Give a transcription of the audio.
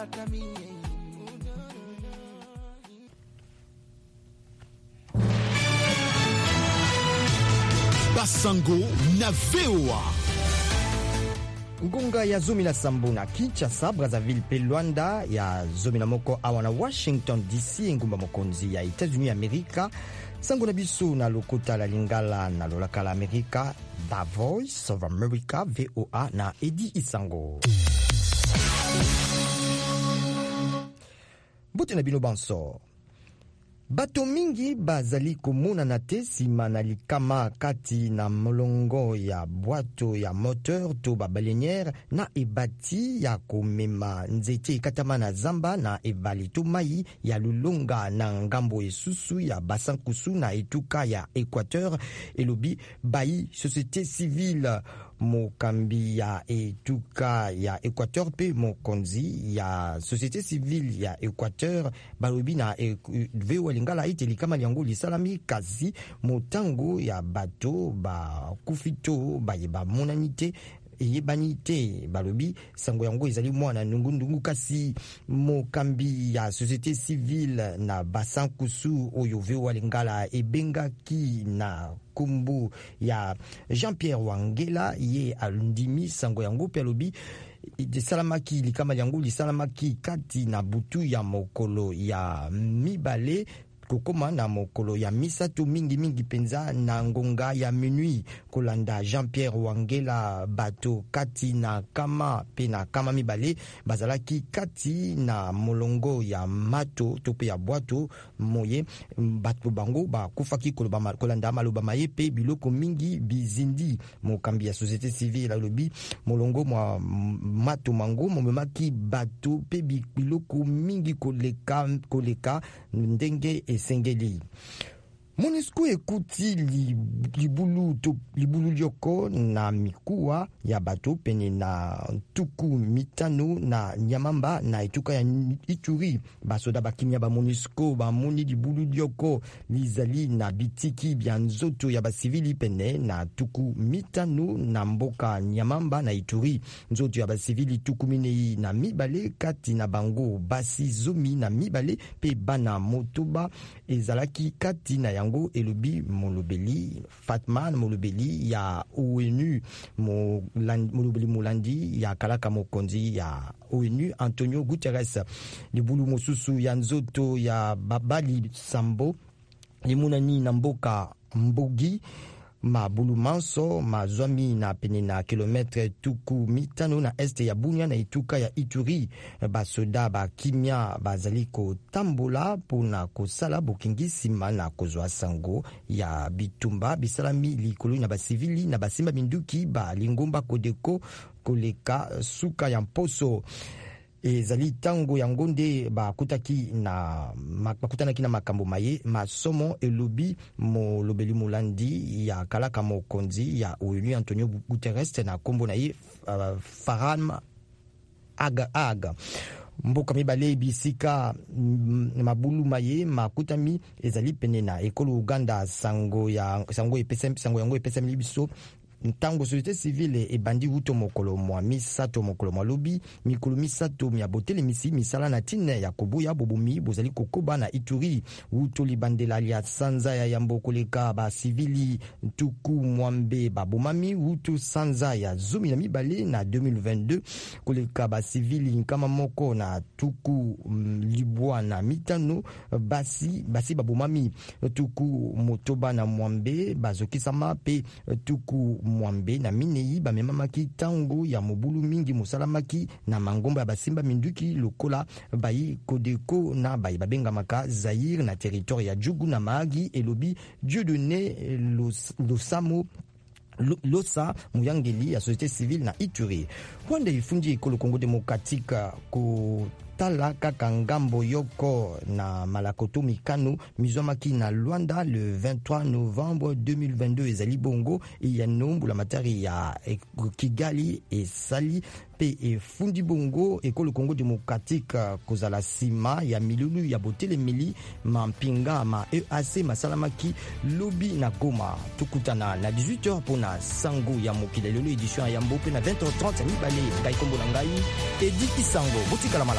mpaka mie. Basango na VOA. Ngunga ya zomi na Sambuna, Kinshasa, Brazzaville pe Luanda ya zomi na moko awana Washington DC, ngumba mokonzi ya États-Unis Amerika. Sango na biso na lokota la lingala na lolaka la Amerika, The Voice of America, VOA na Edi Isango. Bote na bino banso. Bato mingi bazali komona na te sima na likama kati na molongo ya bwato ya moteur to babaleniere na ebati ya komema nzete ekatama na zamba na ebali to mai ya lulonga na ngambo esusu ya Basankusu na etuka ya Équateur elobi bayi société civile mokambi ya etuka ya Équateur pe mokonzi ya société civile ya Équateur balobi na VOA lingala ite likama liango lisalami kasi motango ya bato ba kufito bayeba monanite eyebani te balobi sango yango ezali mwana ndungu kasi mokambi ya société civile na Basankusu oyo VOA lingala ebengaki na kumbu ya Jean-Pierre Wangela ye alundimi sango yango pe alobi salamaki likama yango lisalamaki kati na butu ya mokolo ya mibale kokoma na mokolo ya misato mingi penza na ngonga ya minuit kolanda Jean-Pierre Wangela bato kati na kama pe na kama mibale bazalaki kati na molongo ya mato to pe ya bwato moye bato bango bakufaki kolanda maloba maye pe biloko mingi bizindi mokambi ya société civile alobi molongo mwa mato mango momemaki bato pe biloko mingi koleka ndenge esengeli. MONUSCO ekuti libulu lioko na mikuwa ya bato pene na tuku mitano na Nyamamba na etuka ya Ituri. Basoda bakimya ba MONUSCO bamoni libulu lioko lizali na bitiki bya nzoto ya basivili pene na tuku mitano na mboka Nyamamba na Ituri. Nzoto ya basivili tuku minei na mibale kati na bango basi zomi na mibale pe bana motoba ezalaki kati na yango elobi molobeli Fatman molobeli ya ONU molobeli molandi ya kalaka mokonzi ya ONU Antonio Guterres. Libulu mosusu ya nzoto ya Babali Sambo limunani na mboka Mbogi mabulu manso mazwami na pene na kilometre tuku mitano na este ya Bunia na ituka ya Ituri. Basoda bakimya bazali kotambola pona kosala bokingisima na kozwa sango ya bitumba bisalami likolo na basivili na basimba minduki balingomba kodeko koleka suka ya mposo. Ezali tango yango nde bakutanaki na makambo maye masomo elobi molobeli molandi ya kalaka mokonzi ya ONU Antonio Guterres na kombo na ye Farhan Aga. Mboka mibale bisika mabulu maye makutami ezali pene na ekolo Uganda sango yango epesa libiso ntango société civile ebandi wuto mokolo mwa misato mokolo mwa lobi mikolo misato mya botele misi misala na tine ya kobuya bobumi bozali kokoba na Ituri wuto libandela ya sanza ya yambo koleka ba civili tuku mwambe babomami wuto sanza ya zomi na mibale na 2022 koleka ba civili kama moko na tuku libwa na mitano basi babomami tuku motoba na mwambe bazokisama pe tuku mwambe na minei bamemamaki tango ya mobulu mingi mosalamaki na mangomba ya basimba minduki lokola bayi kodeko na bayi babengamaka Zaire na territoire ya Djougou na Mahagi elobi Dieudonné Losamo Losa Muyangeli ya société civile na Ituri. Rwanda ifundi ekolo Congo démocratique ko tala kaka ngambo yoko na malakoto mikano mizomaki na Luanda le 23 novembre 2022 ezali bongo ya nombu la matari ya Kigali esali pe efundi bongo ekolo Congo démocratique kozala sima ya milulu ya botelemeli mampinga ma EAC masalamaki lobi na Goma. Tukutana na 18h pona sango ya mokili lelo édition ya Yambo pe na 20h30 mibale ngai kombo na ngai Edi Isango botika la mala.